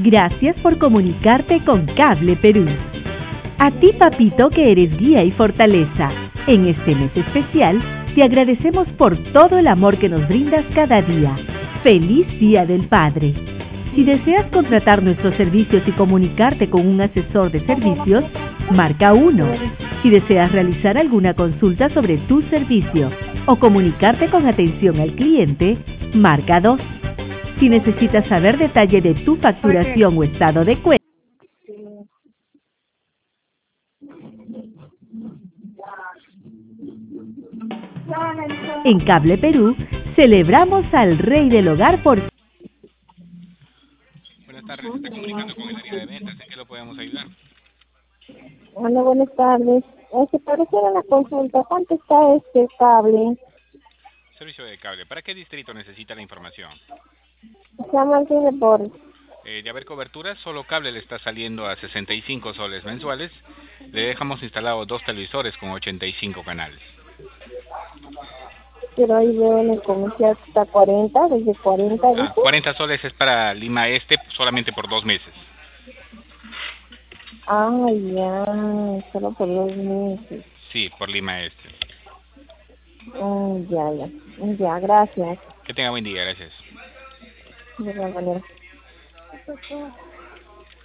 Gracias por comunicarte con Cable Perú. A ti, papito, que eres guía y fortaleza. En este mes especial, te agradecemos por todo el amor que nos brindas cada día. ¡Feliz Día del Padre! Si deseas contratar nuestros servicios y comunicarte con un asesor de servicios, marca 1. Si deseas realizar alguna consulta sobre tu servicio o comunicarte con atención al cliente, marca 2. Si necesitas saber detalle de tu facturación o estado de cuenta, en Cable Perú celebramos al Rey del Hogar por... Buenas tardes, se está comunicando con el área de ventas, ¿en qué lo podemos ayudar? Hola, buenas tardes. Para hacer una consulta, ¿cuánto está este cable? Servicio de cable, ¿para qué distrito necesita la información? San Martín de Porres. De haber cobertura, solo cable le está saliendo a 65 soles mensuales. Le dejamos instalados 2 televisores con 85 canales. Pero ahí veo en el comercial que está 40, desde 40, ¿dice? 40 soles es para Lima Este, solamente por 2 meses. Ah, ya, solo por 2 meses. Sí, por Lima Este. Ya, gracias. Que tenga buen día, gracias. De igual manera.